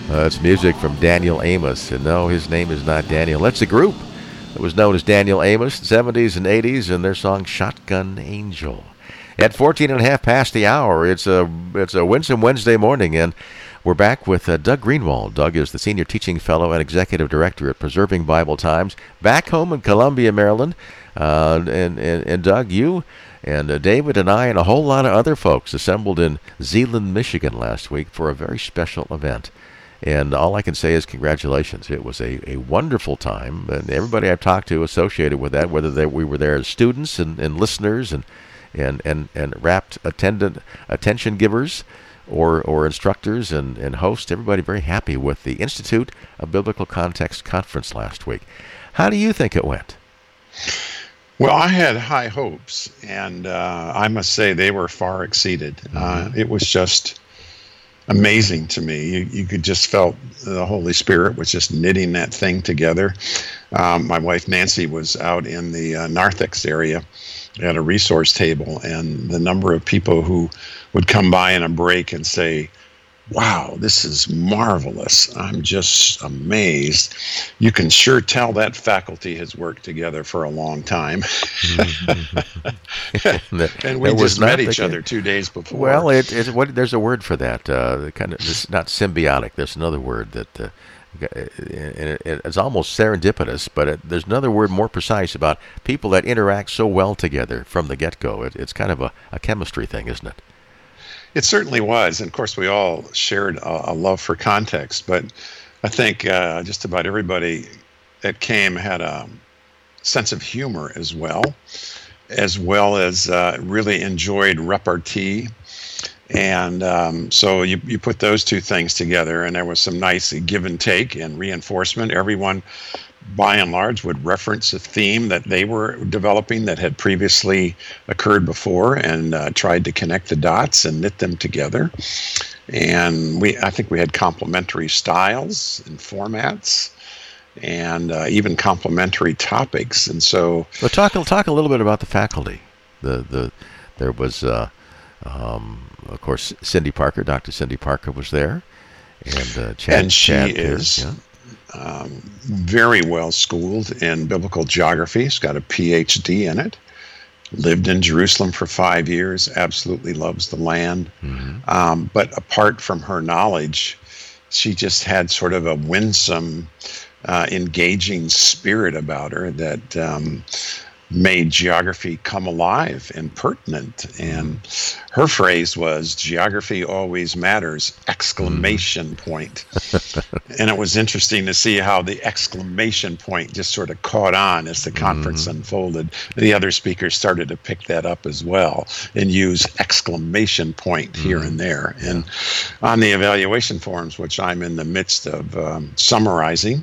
It's music from Daniel Amos. And no, his name is not Daniel. That's a group that was known as Daniel Amos, 70s and 80s, and their song Shotgun Angel. At 14 and a half past the hour, it's a Winsome Wednesday morning, and we're back with Doug Greenwald. Doug is the Senior Teaching Fellow and Executive Director at Preserving Bible Times, back home in Columbia, Maryland. And Doug, you and David and I and a whole lot of other folks assembled in Zeeland, Michigan last week for a very special event. And all I can say is congratulations. It was a wonderful time, and everybody I've talked to associated with that, whether we were there as students and listeners and rapt attention givers or instructors and hosts, everybody very happy with the Institute of Biblical Context Conference last week. How do you think it went? Well, I had high hopes, and I must say they were far exceeded. It was just amazing to me. You could just felt the Holy Spirit was just knitting that thing together. My wife Nancy was out in the narthex area at a resource table, and the number of people who would come by in a break and say, "Wow, this is marvelous. I'm just amazed." You can sure tell that faculty has worked together for a long time. And we just met each other 2 days before. Well, there's a word for that. It's not symbiotic. There's another word that it's almost serendipitous, but there's another word more precise about people that interact so well together from the get-go. It's kind of a chemistry thing, isn't it? It certainly was. And of course, we all shared a love for context, but I think just about everybody that came had a sense of humor as well as really enjoyed repartee. And so you put those two things together, and there was some nice give and take and reinforcement. Everyone, by and large, would reference a theme that they were developing that had previously occurred before, and tried to connect the dots and knit them together. And I think we had complementary styles and formats, and even complementary topics. And so, well, talk a little bit about the faculty. There was. Of course, Cindy Parker, Dr. Cindy Parker was there, and Chad. And she is very well schooled in biblical geography. She's got a PhD in it. Lived in Jerusalem for 5 years. Absolutely loves the land. But apart from her knowledge, she just had sort of a winsome, engaging spirit about her that made geography come alive and pertinent. And her phrase was, "Geography always matters!" exclamation point. And it was interesting to see how the exclamation point just sort of caught on as the conference unfolded. The other speakers started to pick that up as well and use exclamation point here and there. And on the evaluation forums, which I'm in the midst of summarizing,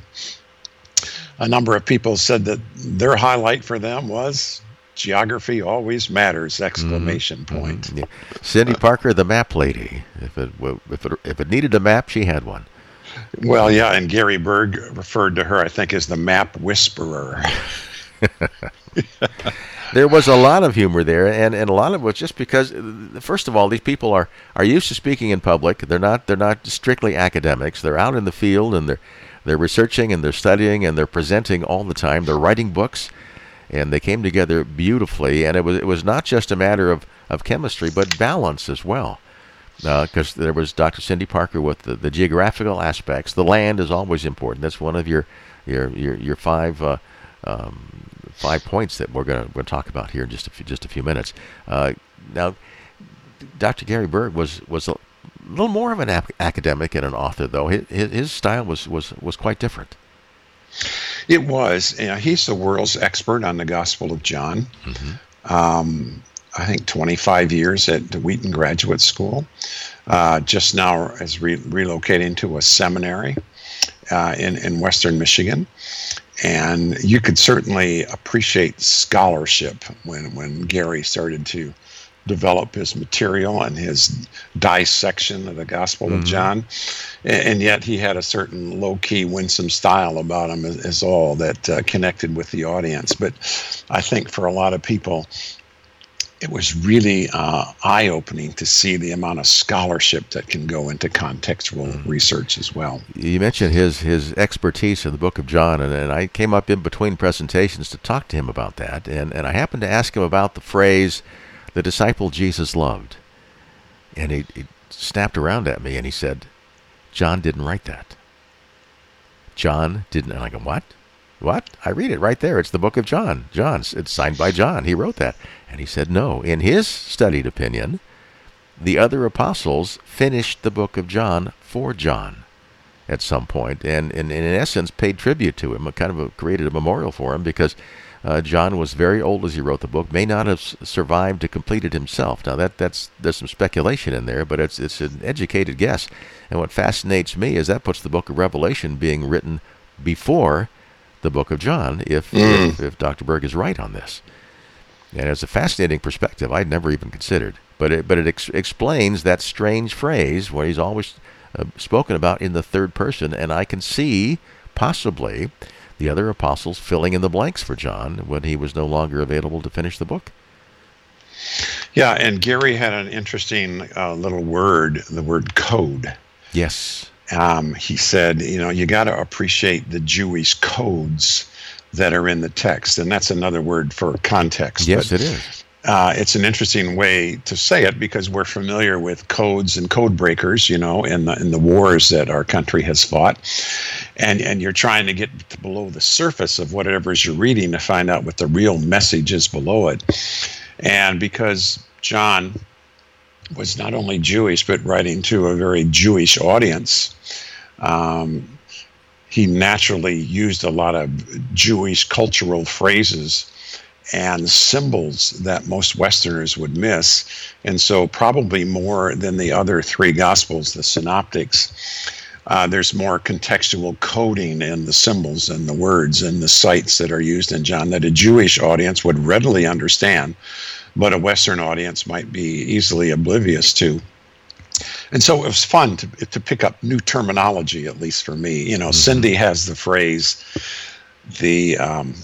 a number of people said that their highlight for them was "Geography always matters!" exclamation point. Yeah. Cindy Parker, the map lady. If it needed a map, she had one. Well, yeah, and Gary Berg referred to her, I think, as the map whisperer. There was a lot of humor there, and a lot of it was just because, first of all, these people are used to speaking in public. They're not strictly academics. They're out in the field, and they're researching and they're studying and they're presenting all the time. They're writing books, and they came together beautifully. And it was not just a matter of chemistry, but balance as well. Because there was Dr. Cindy Parker with the geographical aspects. The land is always important. That's one of your 5 points that we're going to talk about here in just a few minutes. Now, Dr. Gary Berg was a little more of an academic and an author, though. His style was quite different. It was. He's the world's expert on the Gospel of John. I think 25 years at the Wheaton Graduate School. Just now is relocating to a seminary in Western Michigan. And you could certainly appreciate scholarship when Gary started to develop his material and his dissection of the Gospel of John. And yet he had a certain low-key, winsome style about him as all that connected with the audience. But I think for a lot of people, it was really eye-opening to see the amount of scholarship that can go into contextual research as well. You mentioned his expertise in the book of John, and I came up in between presentations to talk to him about that, and I happened to ask him about the phrase, the disciple Jesus loved. And he snapped around at me and he said, John didn't write that. John didn't. And I go, what? What? I read it right there. It's the book of John. It's signed by John. He wrote that. And he said, no. In his studied opinion, the other apostles finished the book of John for John at some point, and in essence paid tribute to him, created a memorial for him, because John was very old as he wrote the book, may not have survived to complete it himself. Now there's some speculation in there, but it's an educated guess. And what fascinates me is that puts the book of Revelation being written before the book of John, if Dr. Berg is right on this. And it's a fascinating perspective I'd never even considered. But it explains that strange phrase where he's always spoken about in the third person, and I can see possibly the other apostles filling in the blanks for John when he was no longer available to finish the book. Yeah, and Gary had an interesting little word, the word code. Yes. He said, you got to appreciate the Jewish codes that are in the text, and that's another word for context. Yes, it is. It's an interesting way to say it because we're familiar with codes and code breakers, in the wars that our country has fought, and you're trying to get below the surface of whatever it is you're reading to find out what the real message is below it. And because John was not only Jewish but writing to a very Jewish audience, he naturally used a lot of Jewish cultural phrases and symbols that most Westerners would miss. And so probably more than the other three Gospels, the Synoptics, there's more contextual coding in the symbols and the words and the sites that are used in John that a Jewish audience would readily understand, but a Western audience might be easily oblivious to. And so it was fun to pick up new terminology, at least for me. Cindy has the phrase, the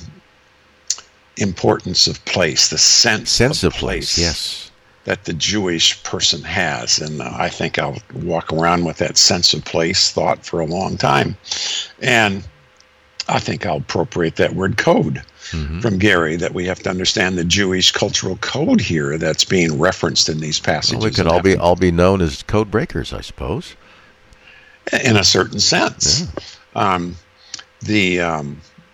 importance of place, the sense of place, yes, that the Jewish person has. And I think I'll walk around with that sense of place thought for a long time. And I think I'll appropriate that word code from Gary, that we have to understand the Jewish cultural code here that's being referenced in these passages. Well, we could all be known as code breakers, I suppose. In a certain sense. Yeah. The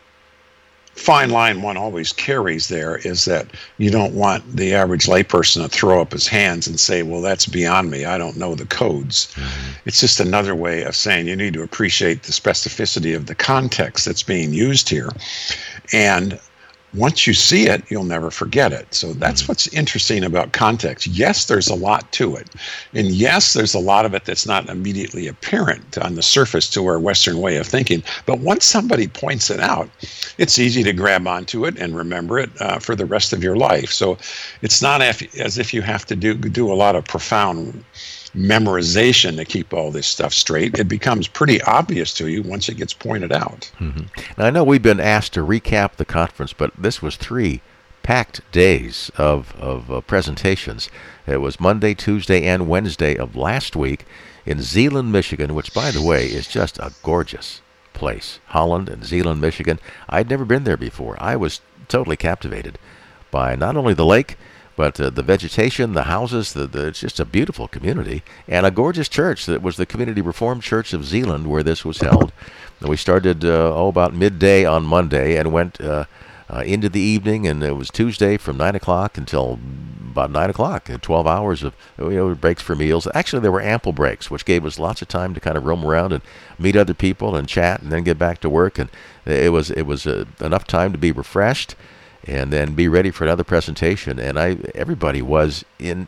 fine line one always carries there is that you don't want the average layperson to throw up his hands and say, well, that's beyond me. I don't know the codes. It's just another way of saying you need to appreciate the specificity of the context that's being used here. And once you see it, you'll never forget it. So that's what's interesting about context. Yes, there's a lot to it. And yes, there's a lot of it that's not immediately apparent on the surface to our Western way of thinking. But once somebody points it out, it's easy to grab onto it and remember it for the rest of your life. So it's not as if you have to do a lot of profound memorization to keep all this stuff straight. It becomes pretty obvious to you once it gets pointed out. Now, I know we've been asked to recap the conference, but this was 3 packed days of presentations. It was Monday, Tuesday, and Wednesday of last week in Zeeland, Michigan, which, by the way, is just a gorgeous place. Holland and Zeeland, Michigan. I'd never been there before. I was totally captivated by not only the lake, but the vegetation, the houses, it's just a beautiful community, and a gorgeous church that was the Community Reformed Church of Zeeland, where this was held. And we started about midday on Monday and went into the evening, and it was Tuesday from 9 o'clock until about 9 o'clock, 12 hours of breaks for meals. Actually, there were ample breaks, which gave us lots of time to kind of roam around and meet other people and chat and then get back to work. And it was enough time to be refreshed and then be ready for another presentation. And everybody was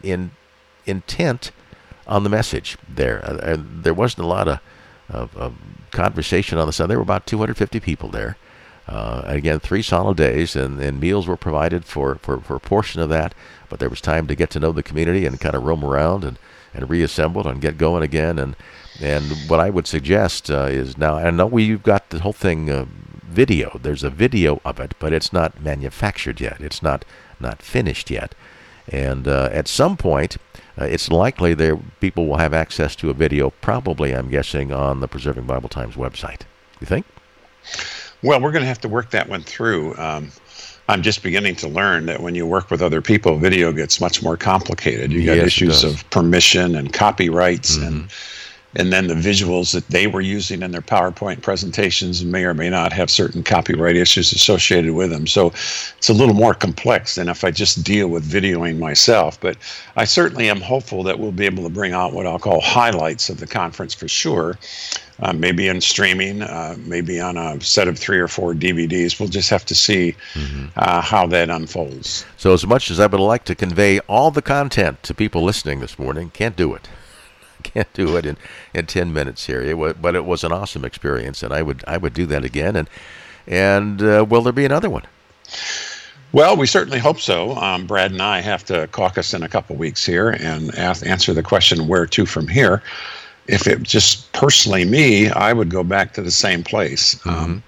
intent on the message there. There wasn't a lot of conversation on the side. There were about 250 people there. Again, 3 solid days, and meals were provided for a portion of that. But there was time to get to know the community and kind of roam around and reassemble and get going again. And what I would suggest is now, I know you've got the whole thing video. There's a video of it, but it's not manufactured yet. It's not finished yet. And at some point, it's likely people will have access to a video, probably, I'm guessing, on the Preserving Bible Times website. You think? Well, we're going to have to work that one through. I'm just beginning to learn that when you work with other people, video gets much more complicated. You got issues of permission and copyrights, and then the visuals that they were using in their PowerPoint presentations may or may not have certain copyright issues associated with them. So it's a little more complex than if I just deal with videoing myself. But I certainly am hopeful that we'll be able to bring out what I'll call highlights of the conference for sure. Maybe in streaming, maybe on a set of 3 or 4 DVDs. We'll just have to see how that unfolds. So as much as I would like to convey all the content to people listening this morning, can't do it. Can't do it in 10 minutes here. But it was an awesome experience, and I would do that again. And will there be another one? Well, we certainly hope so. Brad and I have to caucus in a couple weeks here and answer the question, where to from here. If it just personally me, I would go back to the same place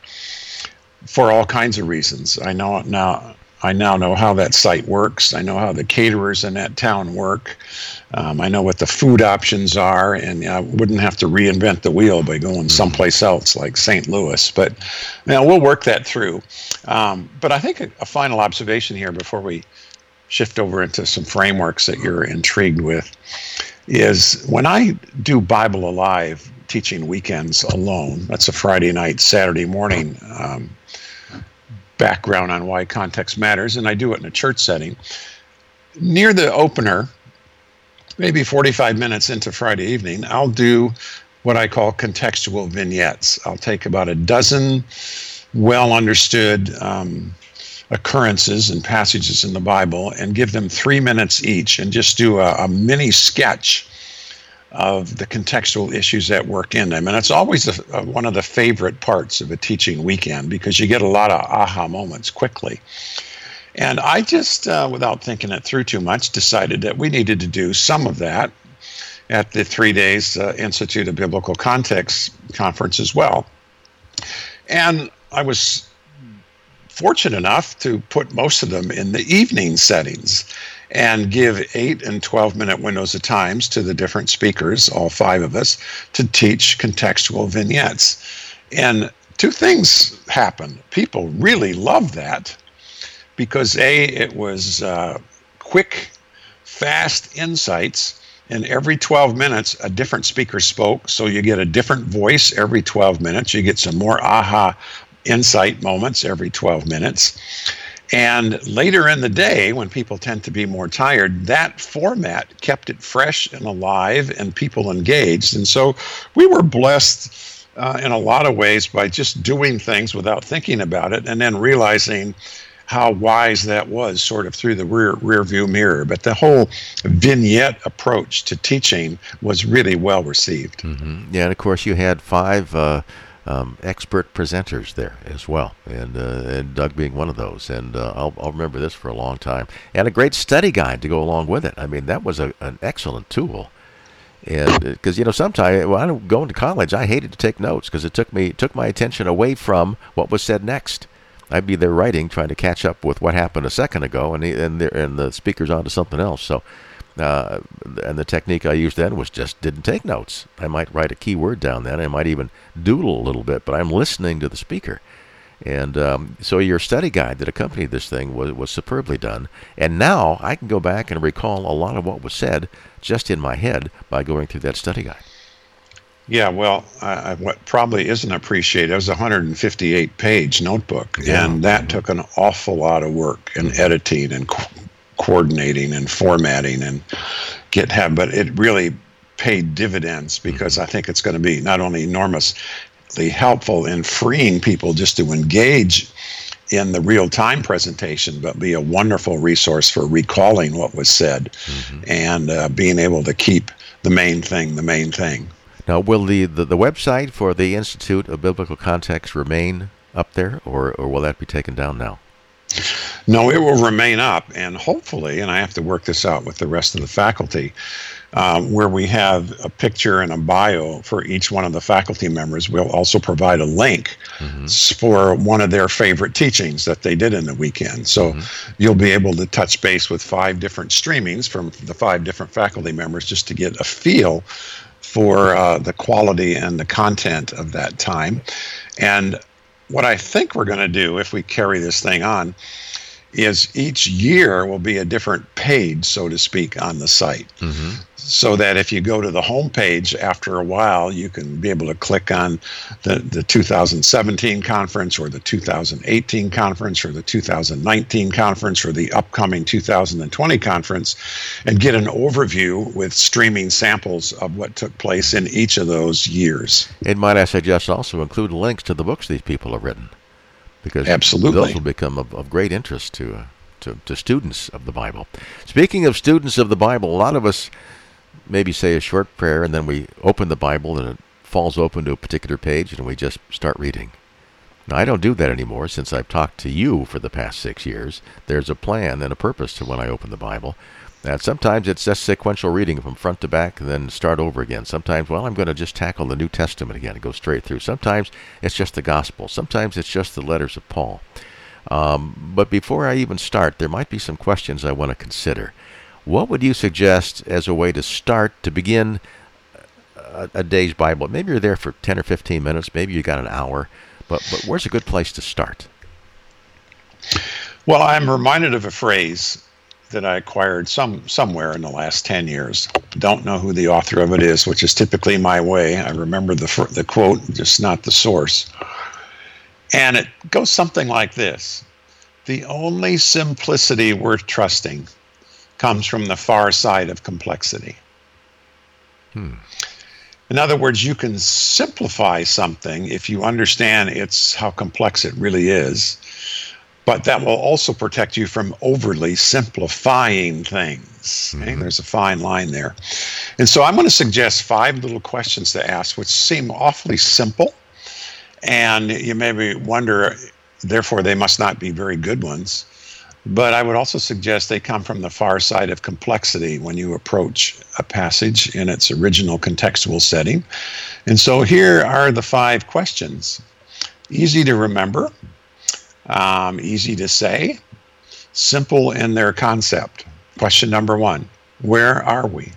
for all kinds of reasons. I now know how that site works. I know how the caterers in that town work. I know what the food options are, and I wouldn't have to reinvent the wheel by going someplace else like St. Louis. But we'll work that through. But I think a final observation here before we shift over into some frameworks that you're intrigued with is when I do Bible Alive teaching weekends alone, that's a Friday night, Saturday morning background on why context matters, and I do it in a church setting. Near the opener, maybe 45 minutes into Friday evening, I'll do what I call contextual vignettes. I'll take about a dozen well-understood occurrences and passages in the Bible and give them 3 minutes each and just do a mini sketch of the contextual issues at work in them. And it's always one of the favorite parts of a teaching weekend because you get a lot of aha moments quickly. And I just, without thinking it through too much, decided that we needed to do some of that at the 3 days Institute of Biblical Context conference as well. And I was fortunate enough to put most of them in the evening settings and give 8 and 12-minute windows of times to the different speakers, all 5 of us, to teach contextual vignettes. And 2 things happened. People really loved that because, A, it was quick, fast insights, and every 12 minutes, a different speaker spoke, so you get a different voice every 12 minutes. You get some more aha insight moments every 12 minutes. And later in the day, when people tend to be more tired, that format kept it fresh and alive and people engaged. And so we were blessed in a lot of ways by just doing things without thinking about it and then realizing how wise that was sort of through the rear view mirror. But the whole vignette approach to teaching was really well received. Mm-hmm. Yeah, and of course you had 5 expert presenters there as well, and Doug being one of those. And I'll remember this for a long time. And a great study guide to go along with it. I mean, that was an excellent tool. And because sometimes when I was going to college, I hated to take notes because it took my attention away from what was said next. I'd be there writing, trying to catch up with what happened a second ago, and the speaker's on to something else. So. And the technique I used then was just didn't take notes. I might write a key word down then. I might even doodle a little bit, but I'm listening to the speaker. And so your study guide that accompanied this thing was superbly done. And now I can go back and recall a lot of what was said just in my head by going through that study guide. Yeah, well, what probably isn't appreciated, it was a 158-page notebook, and that took an awful lot of work and editing and coordinating and formatting and GitHub, but it really paid dividends because I think it's going to be not only enormously helpful in freeing people just to engage in the real-time presentation, but be a wonderful resource for recalling what was said and being able to keep the main thing. Now, will the website for the Institute of Biblical Context remain up there, or will that be taken down now? No, it will remain up, and hopefully, and I have to work this out with the rest of the faculty, where we have a picture and a bio for each one of the faculty members. We'll also provide a link for one of their favorite teachings that they did in the weekend. So you'll be able to touch base with 5 different streamings from the 5 different faculty members just to get a feel for the quality and the content of that time. And what I think we're going to do if we carry this thing on is each year will be a different page, so to speak, on the site. So that if you go to the home page after a while, you can be able to click on the 2017 conference or the 2018 conference or the 2019 conference or the upcoming 2020 conference and get an overview with streaming samples of what took place in each of those years. And might I suggest also include links to the books these people have written, because absolutely those will become of great interest to students of the Bible. Speaking of students of the Bible, a lot of us maybe say a short prayer and then we open the Bible and it falls open to a particular page and we just start reading. Now, I don't do that anymore since I've talked to you for the past 6 years. There's a plan and a purpose to when I open the Bible. And sometimes it's just sequential reading from front to back and then start over again. Sometimes, I'm going to just tackle the New Testament again and go straight through. Sometimes it's just the Gospel. Sometimes it's just the letters of Paul. But before I even start, there might be some questions I want to consider. What would you suggest as a way to start, to begin a day's Bible? Maybe you're there for 10 or 15 minutes. Maybe you got an hour. But where's a good place to start? Well, I'm reminded of a phrase that I acquired somewhere in the last 10 years. Don't know who the author of it is, which is typically my way. I remember the quote, just not the source. And it goes something like this: the only simplicity worth trusting comes from the far side of complexity. In other words, you can simplify something if you understand how complex it really is, but that will also protect you from overly simplifying things. Okay? There's a fine line there. And so I'm going to suggest 5 little questions to ask, which seem awfully simple, and you maybe wonder, therefore they must not be very good ones. But I would also suggest they come from the far side of complexity when you approach a passage in its original contextual setting. And so here are the 5 questions. Easy to remember, easy to say, simple in their concept. Question number 1, where are we?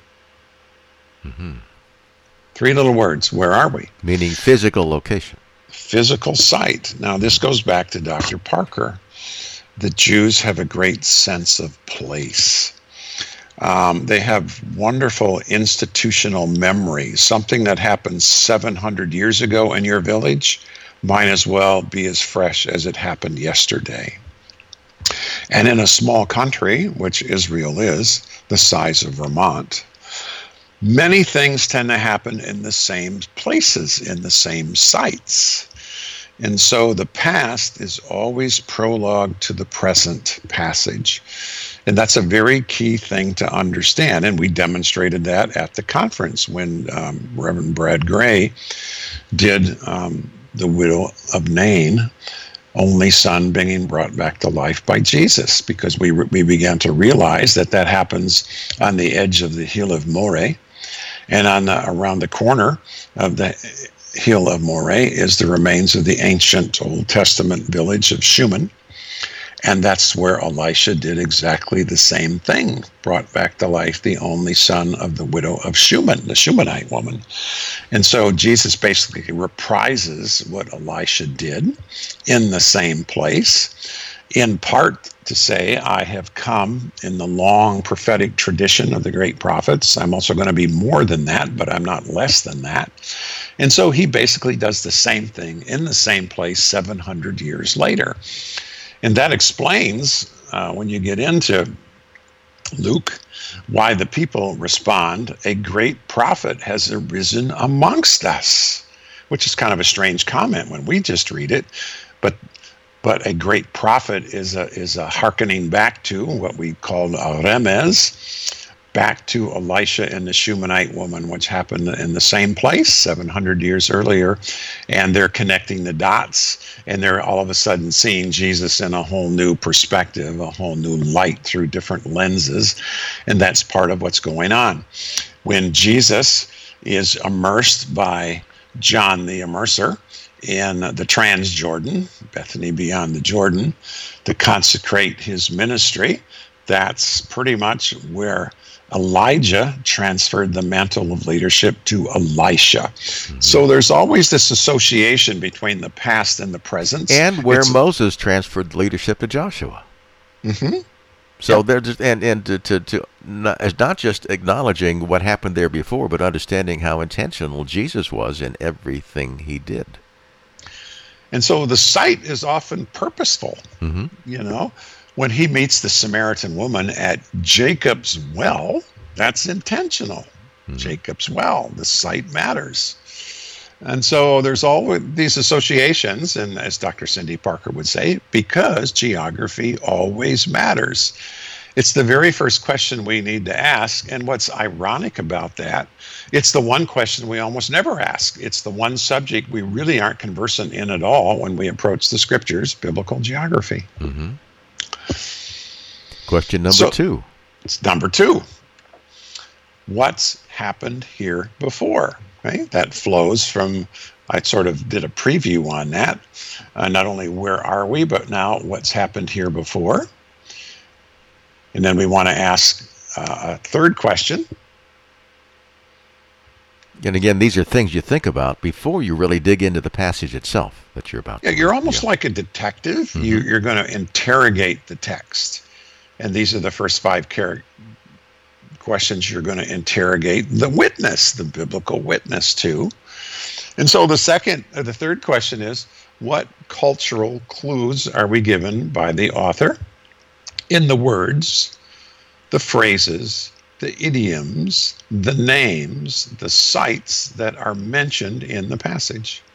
3 little words, where are we? Meaning physical location. Physical site. Now this goes back to Dr. Parker. The Jews have a great sense of place. They have wonderful institutional memory. Something that happened 700 years ago in your village might as well be as fresh as it happened yesterday. And in a small country, which Israel is, the size of Vermont, many things tend to happen in the same places, in the same sites. And so the past is always prologue to the present passage. And that's a very key thing to understand. And we demonstrated that at the conference when Reverend Brad Gray did the widow of Nain, only son being brought back to life by Jesus, because we began to realize that happens on the edge of the hill of Moreh, and around the corner of the hill of Moreh is the remains of the ancient Old Testament village of Shunem. And that's where Elisha did exactly the same thing, brought back to life the only son of the widow of Shunem, the Shunammite woman. And so Jesus basically reprises what Elisha did in the same place, in part to say, I have come in the long prophetic tradition of the great prophets. I'm also going to be more than that, but I'm not less than that. And so he basically does the same thing in the same place 700 years later. And that explains, when you get into Luke, why the people respond, a great prophet has arisen amongst us, which is kind of a strange comment when we just read it. But a great prophet is a hearkening back to what we call a remez, back to Elisha and the Shunammite woman, which happened in the same place 700 years earlier. And they're connecting the dots, and they're all of a sudden seeing Jesus in a whole new perspective, a whole new light through different lenses. And that's part of what's going on. When Jesus is immersed by John the Immerser in the Transjordan, Bethany beyond the Jordan, to consecrate his ministry, that's pretty much where Elijah transferred the mantle of leadership to Elisha. Mm-hmm. So there's always this association between the past and the present. And where Moses transferred leadership to Joshua. Mm-hmm. So there's it's not just acknowledging what happened there before, but understanding how intentional Jesus was in everything he did. And so the site is often purposeful. Mm-hmm. You know, when he meets the Samaritan woman at Jacob's well, that's intentional. Mm-hmm. Jacob's well, the site matters. And so there's always these associations, and as Dr. Cindy Parker would say, because geography always matters. It's the very first question we need to ask, and what's ironic about that, it's the one question we almost never ask. It's the one subject we really aren't conversant in at all when we approach the scriptures, biblical geography. Mm-hmm. Question number 2. It's number 2. What's happened here before? Right? That flows from, I sort of did a preview on that. Not only where are we, but now what's happened here before. And then we want to ask a third question. And again, these are things you think about before you really dig into the passage itself that you're about to read. You're almost like a detective. Mm-hmm. You're going to interrogate the text. And these are the first 5 questions you're going to interrogate the witness, the biblical witness to. And so the third question is, what cultural clues are we given by the author in the words, the phrases, the idioms, the names, the sites that are mentioned in the passage?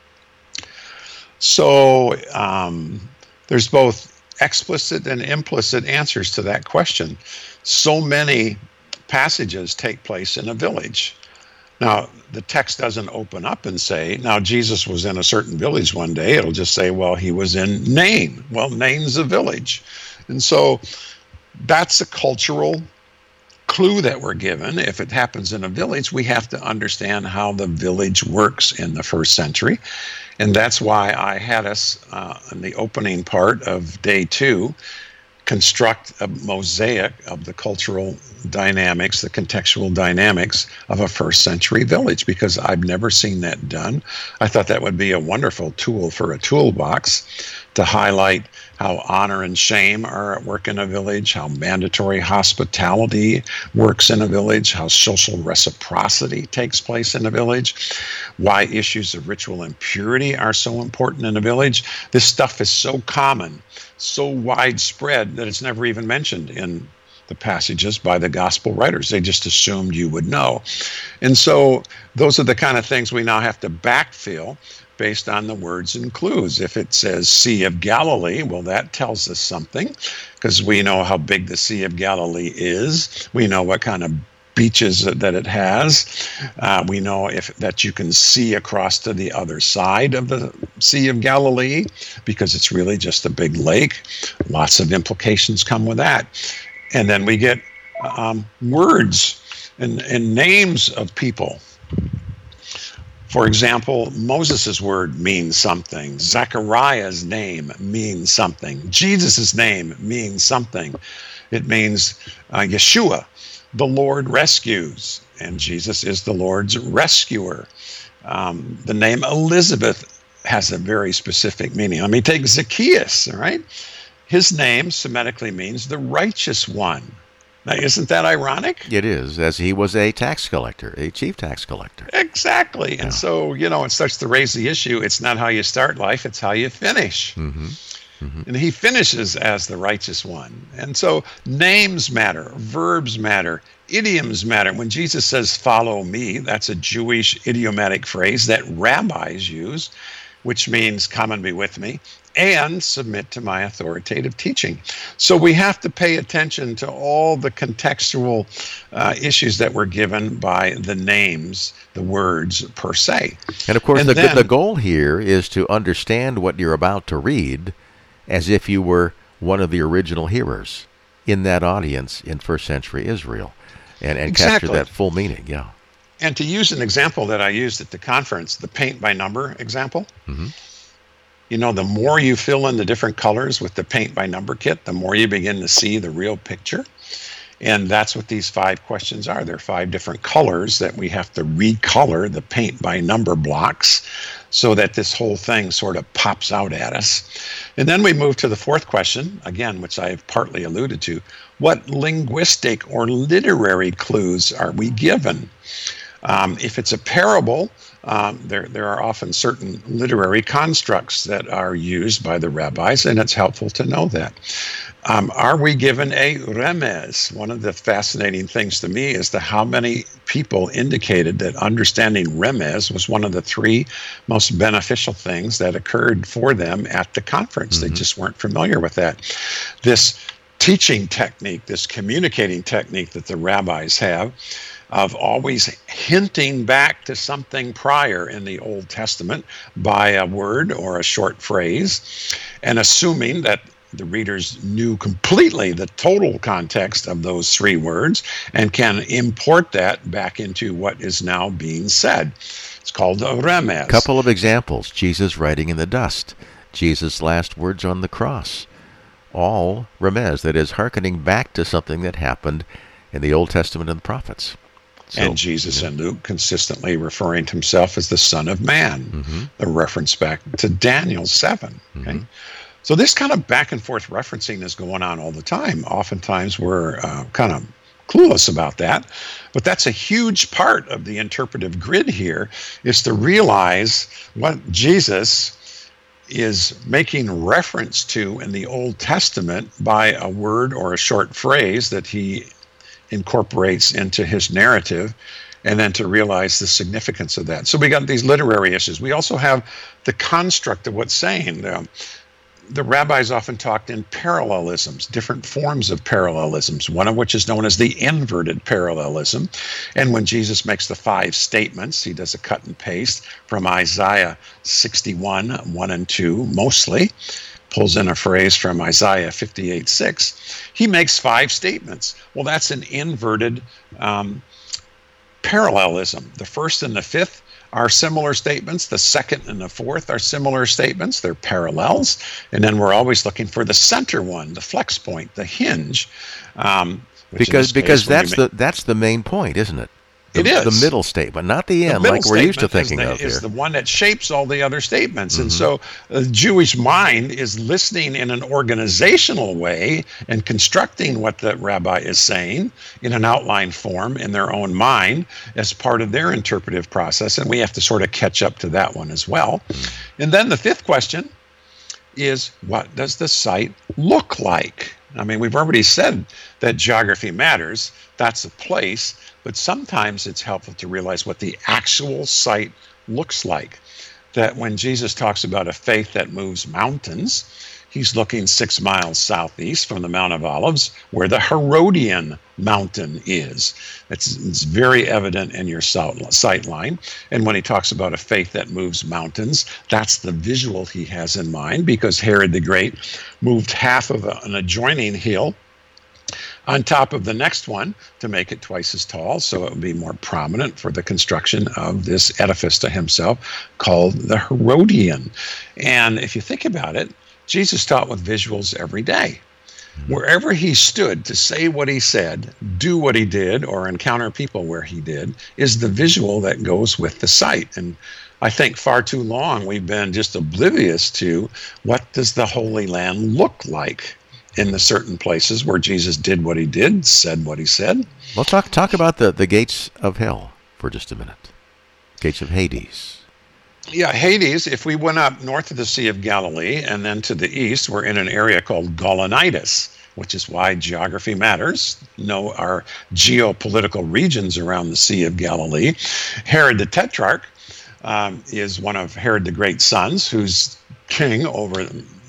So there's both explicit and implicit answers to that question. So many passages take place in a village. Now, the text doesn't open up and say, now Jesus was in a certain village one day. It'll just say, well, he was in Nain. Well, Nain's a village. And so that's a cultural clue that we're given. If it happens in a village, we have to understand how the village works in the first century. And that's why I had us, in the opening part of day 2, construct a mosaic of the cultural dynamics, the contextual dynamics of a first century village, because I've never seen that done. I thought that would be a wonderful tool for a toolbox to highlight how honor and shame are at work in a village, how mandatory hospitality works in a village, how social reciprocity takes place in a village, why issues of ritual impurity are so important in a village. This stuff is so common, so widespread that it's never even mentioned in the passages by the gospel writers. They just assumed you would know. And so those are the kind of things we now have to backfill based on the words and clues. If it says Sea of Galilee, well, that tells us something, because we know how big the Sea of Galilee is. We know what kind of beaches that it has. We know that you can see across to the other side of the Sea of Galilee, because it's really just a big lake. Lots of implications come with that. And then we get words and names of people. For example, Moses' word means something. Zechariah's name means something. Jesus' name means something. It means Yeshua, the Lord rescues, and Jesus is the Lord's rescuer. The name Elizabeth has a very specific meaning. Let me take Zacchaeus, all right? His name Semitically means the righteous one. Now, isn't that ironic? It is, as he was a tax collector, a chief tax collector. Exactly. And so, it starts to raise the issue. It's not how you start life, it's how you finish. Mm-hmm. Mm-hmm. And he finishes as the righteous one. And so names matter, verbs matter, idioms matter. When Jesus says, follow me, that's a Jewish idiomatic phrase that rabbis use, which means come and be with me. and submit to my authoritative teaching. So we have to pay attention to all the contextual issues that were given by the names, the words per se. And of course, the goal here is to understand what you're about to read as if you were one of the original hearers in that audience in first century Israel, and exactly. capture that full meaning, yeah. And to use an example that I used at the conference, the paint by number example, you know, the more you fill in the different colors with the paint by number kit, the more you begin to see the real picture. And that's what these 5 questions are. There are 5 different colors that we have to recolor the paint by number blocks so that this whole thing sort of pops out at us. And then we move to the 4th question, again, which I've partly alluded to. What linguistic or literary clues are we given? If it's a parable, there are often certain literary constructs that are used by the rabbis, and it's helpful to know that. Are we given a remez? One of the fascinating things to me is how many people indicated that understanding remez was one of the 3 most beneficial things that occurred for them at the conference. They just weren't familiar with that. This teaching technique, this communicating technique that the rabbis have, of always hinting back to something prior in the Old Testament by a word or a short phrase, and assuming that the readers knew completely the total context of those 3 words and can import that back into what is now being said. It's called a remez. Couple of examples. Jesus writing in the dust. Jesus' last words on the cross. All remez, that is, hearkening back to something that happened in the Old Testament and the prophets. So, and Jesus and Luke consistently referring to himself as the Son of Man, the reference back to Daniel 7. Okay? So this kind of back and forth referencing is going on all the time. Oftentimes we're kind of clueless about that, but that's a huge part of the interpretive grid here, is to realize what Jesus is making reference to in the Old Testament by a word or a short phrase that he incorporates into his narrative, and then to realize the significance of that. So we got these literary issues. We also have the construct of what's saying. The rabbis often talked in parallelisms, different forms of parallelisms, one of which is known as the inverted parallelism. And when Jesus makes the 5 statements, he does a cut and paste from Isaiah 61, 1 and 2, mostly, pulls in a phrase from Isaiah 58:6. He makes 5 statements. Well, that's an inverted parallelism. The 1st and the 5th are similar statements. The 2nd and the 4th are similar statements. They're parallels. And then we're always looking for the center one, the flex point, the hinge. Because that's the main point, isn't it? It is. The middle statement, not the end, like we're used to thinking of here. Is the one that shapes all the other statements. And so the Jewish mind is listening in an organizational way and constructing what the rabbi is saying in an outline form in their own mind as part of their interpretive process. And we have to sort of catch up to that one as well. And then the 5th question is, what does the site look like? I mean, we've already said that geography matters. That's a place. But sometimes it's helpful to realize what the actual site looks like. That when Jesus talks about a faith that moves mountains, he's looking 6 miles southeast from the Mount of Olives, where the Herodian mountain is. It's very evident in your sight line. And when he talks about a faith that moves mountains, that's the visual he has in mind, because Herod the Great moved half of an adjoining hill on top of the next one to make it twice as tall, so it would be more prominent for the construction of this edifice to himself called the Herodian. And if you think about it, Jesus taught with visuals every day. Wherever he stood to say what he said, do what he did, or encounter people where he did, is the visual that goes with the site. And I think far too long we've been just oblivious to what does the Holy Land look like in the certain places where Jesus did what he did, said what he said. Well, talk about the gates of hell for just a minute. Gates of Hades. Yeah, Hades, if we went up north of the Sea of Galilee and then to the east, we're in an area called Gaulonitis, which is why geography matters. Know our geopolitical regions around the Sea of Galilee. Herod the Tetrarch is one of Herod the Great's sons, who's king over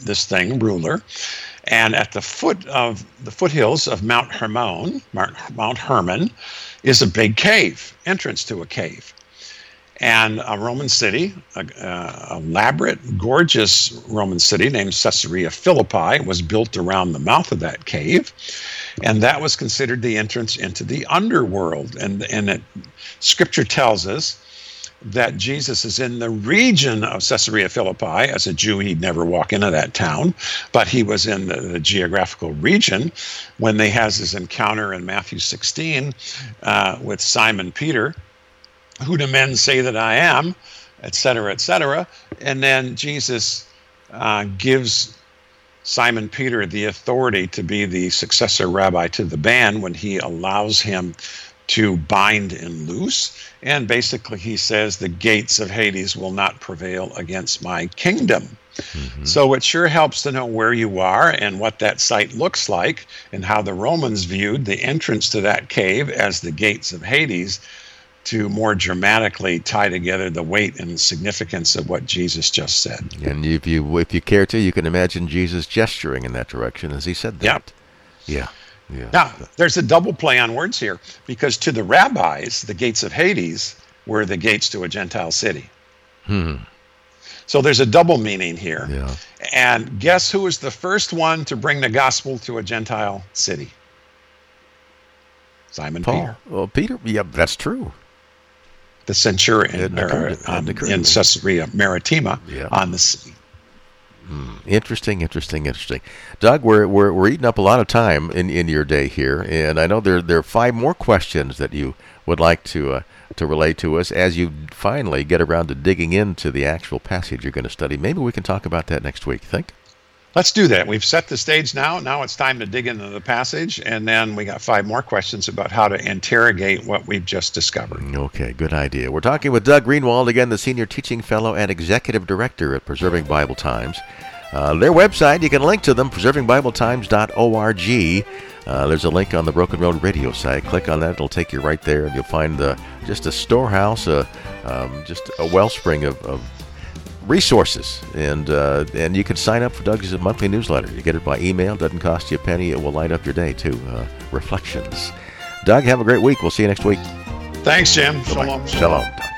this thing, ruler. And at the foothills of Mount Hermon, is a big cave, entrance to a cave. And a Roman city, a elaborate, gorgeous Roman city named Caesarea Philippi was built around the mouth of that cave. And that was considered the entrance into the underworld. And Scripture tells us that Jesus is in the region of Caesarea Philippi. As a Jew, he'd never walk into that town, but he was in the geographical region when he has his encounter in Matthew 16 with Simon Peter. Who do men say that I am, et cetera, et cetera. And then Jesus gives Simon Peter the authority to be the successor rabbi to the band when he allows him to bind and loose. And basically he says, the gates of Hades will not prevail against my kingdom. Mm-hmm. So it sure helps to know where you are and what that site looks like and how the Romans viewed the entrance to that cave as the gates of Hades, to more dramatically tie together the weight and significance of what Jesus just said. And if you care to, you can imagine Jesus gesturing in that direction as he said that. Yeah. Now, there's a double play on words here, because to the rabbis, the gates of Hades were the gates to a Gentile city. So there's a double meaning here. Yeah. And guess who was the first one to bring the gospel to a Gentile city? Simon Peter. Well, Peter, yeah, that's true. The centurion in Caesarea Maritima on the sea. Interesting. Doug, we're eating up a lot of time in your day here, and I know there are 5 more questions that you would like to relay to us as you finally get around to digging into the actual passage you're going to study. Maybe we can talk about that next week. Think? Let's do that. We've set the stage now. Now it's time to dig into the passage, and then we got 5 more questions about how to interrogate what we've just discovered. Okay, good idea. We're talking with Doug Greenwald, again, the Senior Teaching Fellow and Executive Director at Preserving Bible Times. Their website, you can link to them, preservingbibletimes.org. There's a link on the Broken Road Radio site. Click on that. It'll take you right there, and you'll find just a storehouse, just a wellspring of resources, and you can sign up for Doug's monthly newsletter. You get it by email. Doesn't cost you a penny. It will light up your day too. Reflections. Doug, have a great week. We'll see you next week. Thanks, Jim. Shalom.